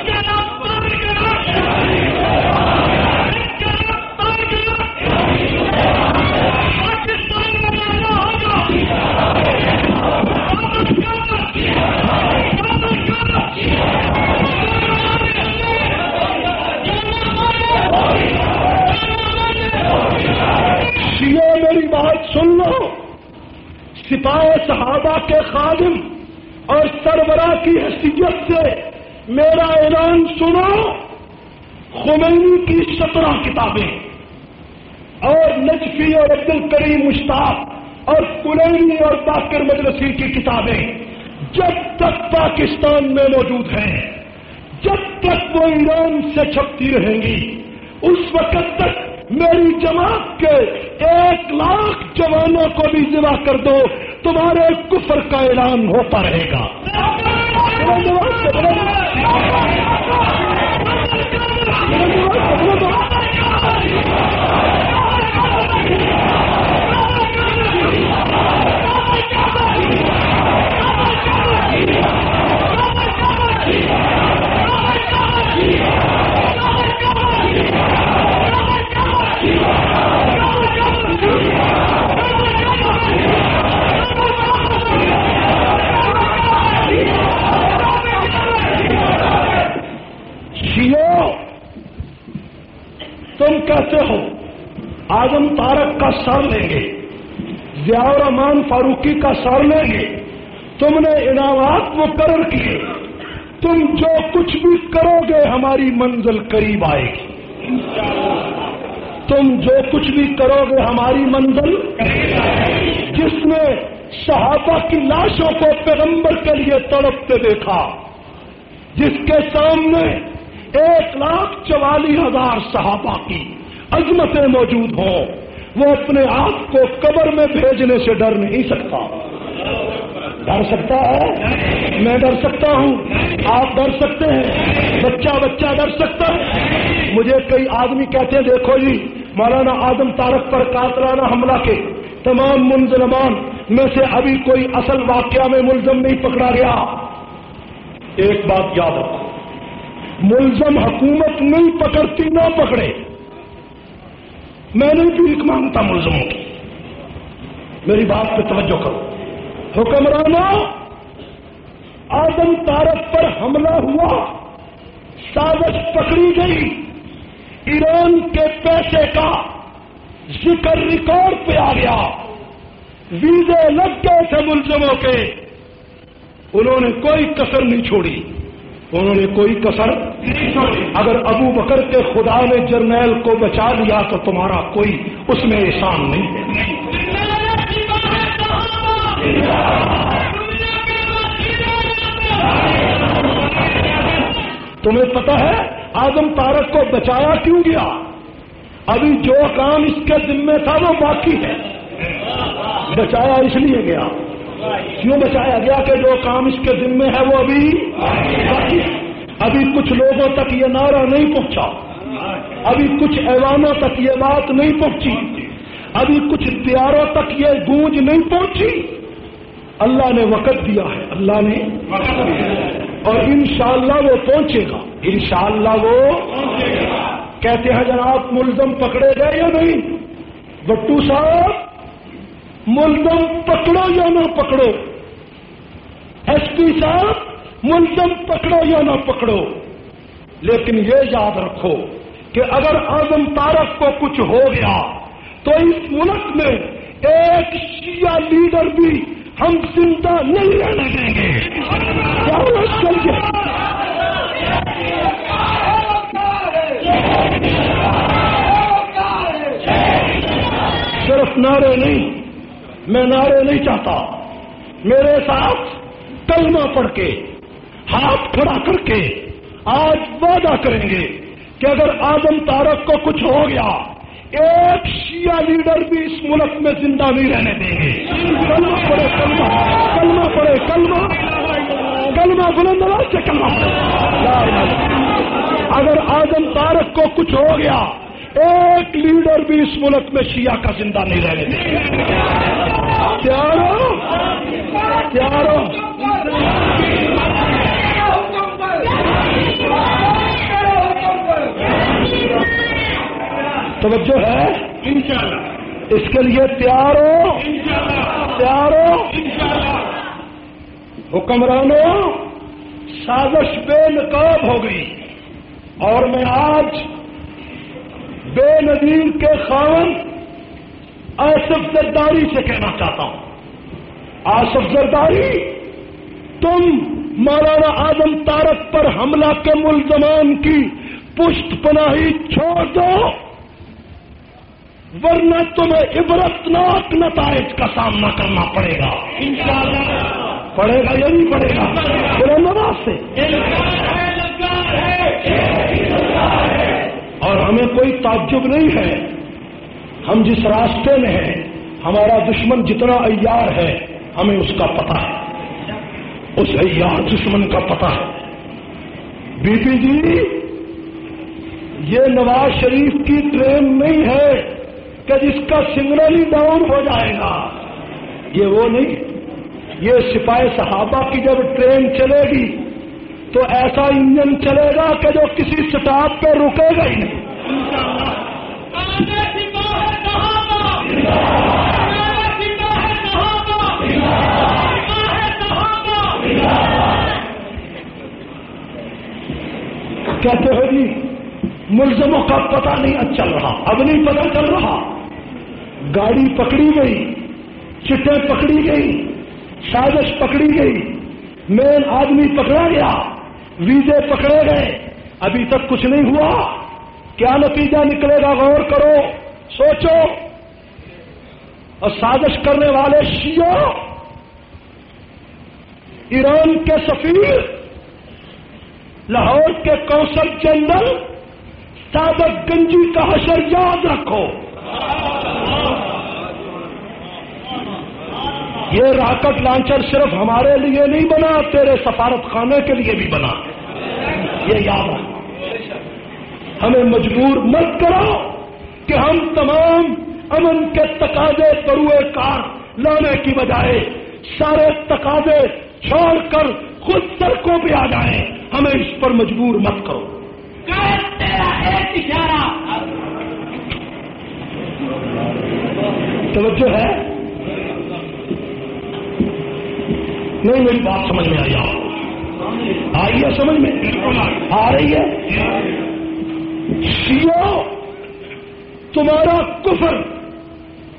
میری بات سن لو، سپاہی صحابہ کے خادم اور سربراہ کی حیثیت سے میرا اعلان سنو، خمینی کی 17 کتابیں اور نجفی اور عبد الکریم مشتاق اور کلینی اور باقر مجلسی کی کتابیں جب تک پاکستان میں موجود ہیں، جب تک وہ ایران سے چھپتی رہیں گی، اس وقت تک میری جماعت کے 1 لاکھ جوانوں کو بھی ذبح کر دو، تمہارے کفر کا اعلان ہوتا رہے گا۔ تم کہتے ہو اعظم طارق کا سر لیں گے، ضیاء الرحمان فاروقی کا سر لیں گے، تم نے انعامات مقرر کیے، تم جو کچھ بھی کرو گے ہماری منزل قریب آئے گی، تم جو کچھ بھی کرو گے ہماری منزل قریب آئے گی۔ جس نے صحابہ کی لاشوں کو پیغمبر کے لیے تڑپتے دیکھا، جس کے سامنے 1,44,000 صحابہ کی عظمتیں موجود ہوں، وہ اپنے آپ کو قبر میں بھیجنے سے ڈر نہیں سکتا۔ ڈر سکتا ہے؟ میں ڈر سکتا ہوں، آپ ڈر سکتے ہیں، بچہ ڈر سکتا ہے۔ مجھے کئی آدمی کہتے ہیں دیکھو جی مولانا اعظم طارق پر قاتلانہ حملہ کے تمام ملزمان میں سے ابھی کوئی اصل واقعہ میں ملزم نہیں پکڑا گیا۔ ایک بات یاد رکھو، ملزم حکومت نہیں پکڑتی، نہ پکڑے، میں نہیں بھیک مانگتا ملزموں کی، میری بات پہ توجہ کرو۔ حکمرانوں، اعظم طارق پر حملہ ہوا، سازش پکڑی گئی، ایران کے پیسے کا ذکر ریکارڈ پہ آ گیا، ویزے لگ گئے تھے ملزموں کے، انہوں نے کوئی کسر نہیں چھوڑی، انہوں نے کوئی کسر نہیں چھوڑی. اگر ابو بکر کے خدا نے جرنیل کو بچا لیا تو تمہارا کوئی اس میں احسان نہیں ہے. تمہیں پتا ہے اعظم طارق کو بچایا کیوں گیا؟ ابھی جو کام اس کے ذمہ تھا وہ باقی ہے. بچایا اس لیے گیا. کیوں بچایا گیا؟ کہ جو کام اس کے ذمہ ہے وہ ابھی باقی ہے. ابھی کچھ لوگوں تک یہ نعرہ نہیں پہنچا، ابھی کچھ ایوانوں تک یہ بات نہیں پہنچی، ابھی کچھ دیاروں تک یہ گونج نہیں پہنچی. اللہ نے وقت دیا ہے، اللہ نے اور انشاءاللہ وہ پہنچے گا. انشاءاللہ وہ کہتے ہیں جناب ملزم پکڑے گئے یا نہیں؟ بٹو صاحب ملزم پکڑو یا نہ پکڑو، ایس پی صاحب ملزم پکڑو یا نہ پکڑو، لیکن یہ یاد رکھو کہ اگر اعظم طارق کو کچھ ہو گیا تو اس ملک میں ایک شیعہ لیڈر بھی ہم زندہ نہیں رہنے دیں گے. صرف نعرے نہیں، میں نعرے نہیں چاہتا. میرے ساتھ کلمہ پڑھ کے ہاتھ کھڑا کر کے آج وعدہ کریں گے کہ اگر اعظم طارق کو کچھ ہو گیا ایک شیعہ لیڈر بھی اس ملک میں زندہ نہیں رہنے دیں گے. کلمہ پڑھے، کلمہ کلمہ پڑھے، کلمہ کلمہ بلند آواز سے کلمہ پڑھے. اگر اعظم طارق کو کچھ ہو گیا ایک لیڈر بھی اس ملک میں شیعہ کا زندہ نہیں رہنے دیں گے. تیار ہو؟ تیار ہو؟ توجہ ہے؟ انشاءاللہ. اس کے لیے تیار ہو؟ انشاءاللہ. تیار ہو؟ حکمرانوں سازش بے نقاب ہو گئی اور میں آج بے نظیر کے خاوند آصف زرداری سے کہنا چاہتا ہوں، آصف زرداری تم مولانا اعظم طارق پر حملہ کے ملزمان کی پشت پناہی چھوڑ دو ورنہ تمہیں عبرتناک نتائج کا سامنا کرنا پڑے گا. انشاءاللہ. پڑے گا یا نہیں پڑے گا؟ بلند آواز سے. اور ہمیں کوئی تعجب نہیں ہے، ہم جس راستے میں ہیں ہمارا دشمن جتنا عیار ہے ہمیں اس کا پتہ ہے، اس عیار دشمن کا پتہ ہے. بی پی جی یہ نواز شریف کی ٹرین نہیں ہے کہ جس کا سگنل ہی ڈاؤن ہو جائے گا. یہ وہ نہیں، یہ سپاہی صحابہ کی جب ٹرین چلے گی تو ایسا انجن چلے گا کہ جو کسی سٹاپ پہ رکے گا ہی نہیں. کہتے ہو جی ملزموں کا پتہ نہیں چل رہا، اب نہیں پتہ چل رہا. گاڑی پکڑی گئی، چٹیں پکڑی گئی، سازش پکڑی گئی، مین آدمی پکڑا گیا، ویزے پکڑے گئے، ابھی تک کچھ نہیں ہوا. کیا نتیجہ نکلے گا؟ غور کرو، سوچو. اور سازش کرنے والے شیعہ ایران کے سفیر، لاہور کے قونصل جنرل صادق گنجی کا حشر یاد رکھو. یہ راکٹ لانچر صرف ہمارے لیے نہیں بنا، تیرے سفارت خانے کے لیے بھی بنا. یہ یاد رکھو. ہمیں مجبور مت کرو کہ ہم تمام امن کے تقاضے بروئے کار لانے کی بجائے سارے تقاضے چھوڑ کر خود سڑکوں پہ آ جائیں. ہمیں اس پر مجبور مت کرو. توجہ ہے؟ نہیں میری بات سمجھ میں آئی؟ آئی ہے سمجھ میں؟ آ رہی ہے؟ شیعہ تمہارا کفر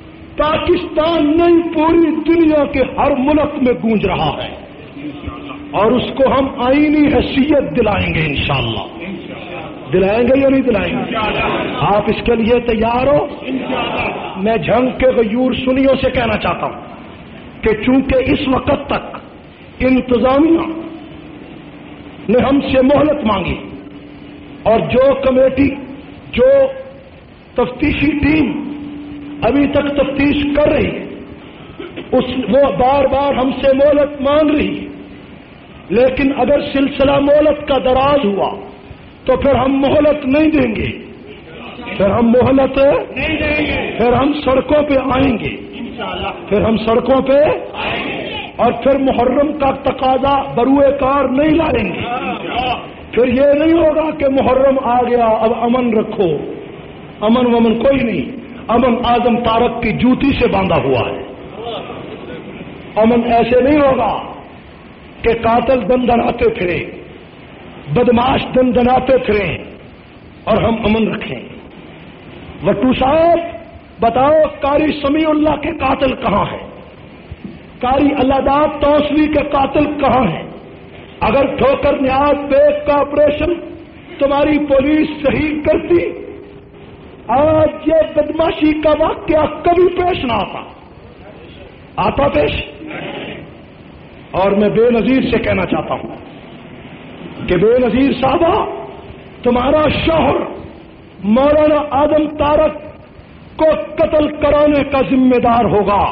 پاکستان نہیں پوری دنیا کے ہر ملک میں گونج رہا ہے. اور اس کو ہم آئینی حیثیت دلائیں گے انشاءاللہ. دلائیں گے یا نہیں دلائیں گے؟ آپ اس کے لیے تیار ہو؟ میں جنگ کے غیور سنیوں سے کہنا چاہتا ہوں کہ چونکہ اس وقت تک انتظامیہ نے ہم سے مہلت مانگی اور جو کمیٹی جو تفتیشی ٹیم ابھی تک تفتیش کر رہی ہے وہ بار بار ہم سے مہلت مانگ رہی ہے، لیکن اگر سلسلہ مہلت کا دراز ہوا تو پھر ہم مہلت نہیں دیں گے، پھر ہم مہلت نہیں دیں گے، پھر ہم سڑکوں پہ آئیں گے، پھر ہم سڑکوں پہ اور پھر محرم کا تقاضا بروئے کار نہیں لائیں گے. پھر یہ نہیں ہوگا کہ محرم آ گیا اب امن رکھو، امن ومن کوئی نہیں. امن اعظم طارق کی جوتی سے باندھا ہوا ہے. امن ایسے نہیں ہوگا کہ قاتل دن دناتے پھرے، بدماش دن دناتے پھرے اور ہم امن رکھیں. وٹو صاحب بتاؤ قاری سمیع اللہ کے قاتل کہاں ہیں؟ قاری اللہ داد توسوی کے قاتل کہاں ہیں؟ اگر ٹھوکر نیاز بیگ کا آپریشن تمہاری پولیس صحیح کرتی، آج یہ بدماشی کا واقعہ کبھی پیش نہ آتا پیش. اور میں بے نظیر سے کہنا چاہتا ہوں کہ بے نظیر صاحبہ تمہارا شوہر مولانا اعظم طارق کو قتل کرانے کا ذمہ دار ہوگا.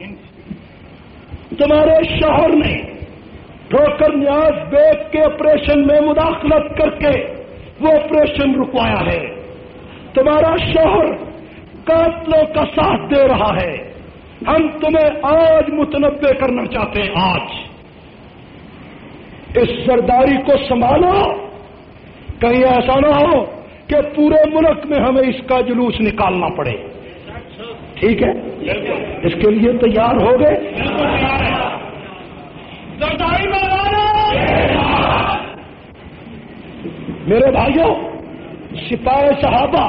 تمہارے شوہر نے ٹھوکر نیاز بیگ کے آپریشن میں مداخلت کر کے وہ آپریشن رکوایا ہے. تمہارا شوہر قاتلوں کا ساتھ دے رہا ہے. ہم تمہیں آج متنبع کرنا چاہتے ہیں. آج اس سرداری کو سنبھالو، کہیں ایسا نہ ہو کہ پورے ملک میں ہمیں اس کا جلوس نکالنا پڑے. ٹھیک ہے؟ اس کے لیے تیار ہو گئے؟ میرے بھائیوں، سپاہ صحابہ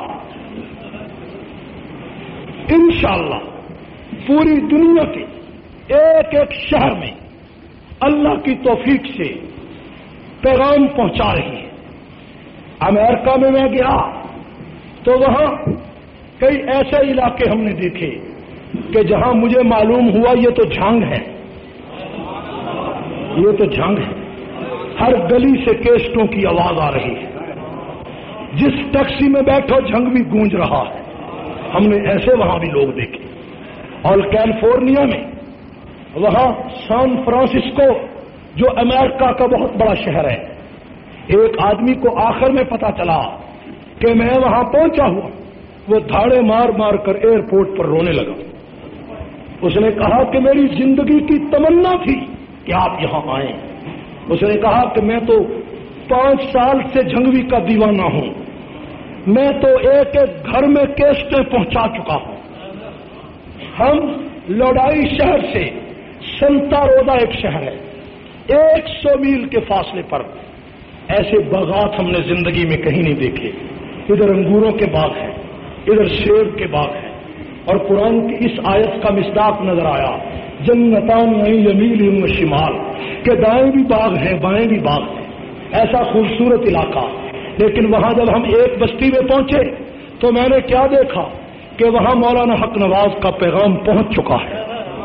انشاءاللہ پوری دنیا کے ایک ایک شہر میں اللہ کی توفیق سے پیغام پہنچا رہی ہے. امریکہ میں گیا تو وہاں کئی ایسے علاقے ہم نے دیکھے کہ جہاں مجھے معلوم ہوا یہ تو جھنگ ہے، یہ تو جھنگ ہے. ہر گلی سے کیسٹوں کی آواز آ رہی ہے، جس ٹیکسی میں بیٹھو جھنگ بھی گونج رہا ہے. ہم نے ایسے وہاں بھی لوگ دیکھے. اور کیلیفورنیا میں وہاں سان فرانسسکو جو امریکہ کا بہت بڑا شہر ہے، ایک آدمی کو آخر میں پتا چلا کہ میں وہاں پہنچا ہوا، وہ دھاڑے مار مار کر ایئرپورٹ پر رونے لگا. اس نے کہا کہ میری زندگی کی تمنا تھی کہ آپ یہاں آئیں. اس نے کہا کہ میں تو 5 سال سے جھنگوی کا دیوانہ ہوں، میں تو ایک ایک گھر میں کیسٹیں پہنچا چکا ہوں. ہم لوڈائی شہر سے سنتا رودا ایک شہر ہے، 100 میل کے فاصلے پر. ایسے باغات ہم نے زندگی میں کہیں نہیں دیکھے. ادھر انگوروں کے باغ ہیں، ادھر سیب کے باغ ہیں، اور قرآن کی اس آیت کا مصداق نظر آیا، جنتان یمین و شمال، کہ دائیں بھی باغ ہیں بائیں بھی باغ ہیں. ایسا خوبصورت علاقہ. لیکن وہاں جب ہم ایک بستی میں پہنچے تو میں نے کیا دیکھا کہ وہاں مولانا حق نواز کا پیغام پہنچ چکا ہے،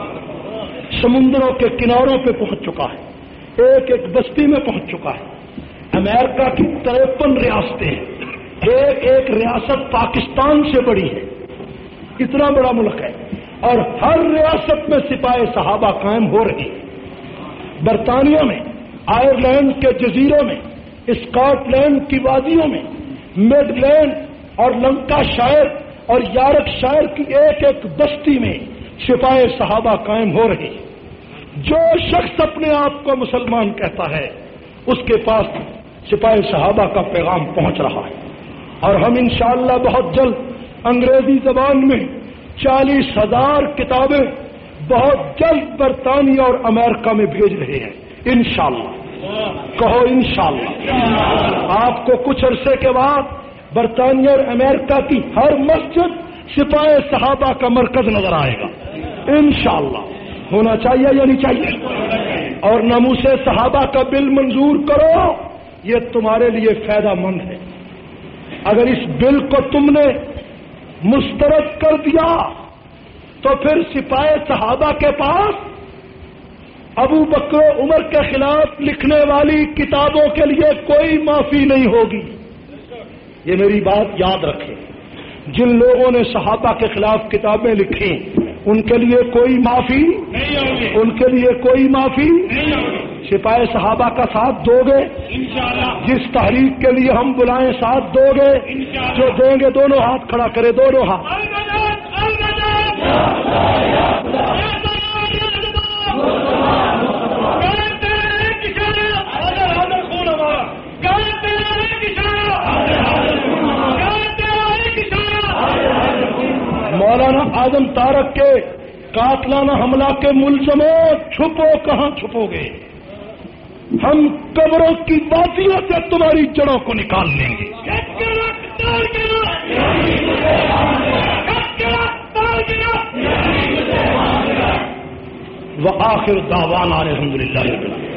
سمندروں کے کناروں پہ پہنچ چکا ہے، ایک ایک بستی میں پہنچ چکا ہے. امریکہ کی 53 ریاستیں ہیں، ایک ایک ریاست پاکستان سے بڑی ہے. اتنا بڑا ملک ہے اور ہر ریاست میں سپاہ صحابہ قائم ہو رہی ہے. برطانیہ میں، آئرلینڈ کے جزیروں میں، اسکاٹ لینڈ کی وادیوں میں، میڈ لینڈ اور لنکا شائر اور یارک شائر کی ایک ایک بستی میں سپاہ صحابہ قائم ہو رہی ہے. جو شخص اپنے آپ کو مسلمان کہتا ہے اس کے پاس سپاہ صحابہ کا پیغام پہنچ رہا ہے. اور ہم انشاءاللہ بہت جلد انگریزی زبان میں 40,000 کتابیں بہت جلد برطانیہ اور امریکہ میں بھیج رہے ہیں انشاءاللہ. کہو انشاءاللہ. آپ کو کچھ عرصے کے بعد برطانیہ اور امریکہ کی ہر مسجد سپاہ صحابہ کا مرکز نظر آئے گا انشاءاللہ. ہونا چاہیے یا نہیں چاہیے؟ اور ناموس صحابہ کا بل منظور کرو، یہ تمہارے لیے فائدہ مند ہے۔ اگر اس بل کو تم نے مسترد کر دیا تو پھر سپاہ صحابہ کے پاس ابو بکر و عمر کے خلاف لکھنے والی کتابوں کے لیے کوئی معافی نہیں ہوگی۔ یہ میری بات یاد رکھیں، جن لوگوں نے صحابہ کے خلاف کتابیں لکھی ان کے لیے کوئی معافی نہیں ہوگی، ان کے لیے کوئی معافی نہیں ہوگی۔ سپاہ صحابہ کا ساتھ دو گے انشاءاللہ، جس تحریک کے لیے ہم بلائیں ساتھ دو گے انشاءاللہ، جو دیں گے دونوں ہاتھ کھڑا کرے، دونوں ہاتھ۔ مولانا اعظم تارک کے قاتلانہ حملہ کے ملزموں، چھپو کہاں چھپو گے؟ ہم قبروں کی وادیوں سے تمہاری جڑوں کو نکال لیں گے۔ وآخر دعوانا الحمدللہ۔